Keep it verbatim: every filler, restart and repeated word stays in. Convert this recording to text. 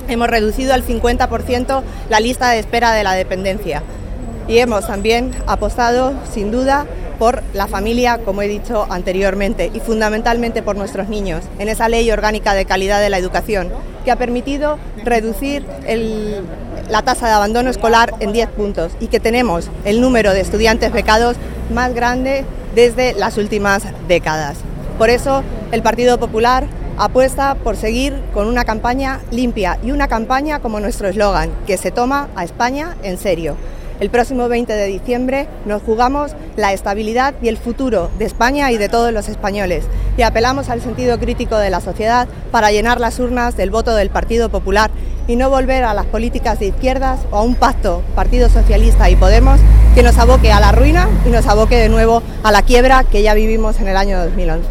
Hemos reducido al cincuenta por ciento la lista de espera de la dependencia y hemos también apostado, sin duda, por la familia, como he dicho anteriormente, y fundamentalmente por nuestros niños, en esa Ley Orgánica de Calidad de la Educación, que ha permitido reducir el, la tasa de abandono escolar en diez puntos y que tenemos el número de estudiantes becados más grande desde las últimas décadas. Por eso, el Partido Popular apuesta por seguir con una campaña limpia y una campaña como nuestro eslogan, que se toma a España en serio. El próximo veinte de diciembre nos jugamos la estabilidad y el futuro de España y de todos los españoles y apelamos al sentido crítico de la sociedad para llenar las urnas del voto del Partido Popular y no volver a las políticas de izquierdas o a un pacto Partido Socialista y Podemos que nos aboque a la ruina y nos aboque de nuevo a la quiebra que ya vivimos en el año dos mil once.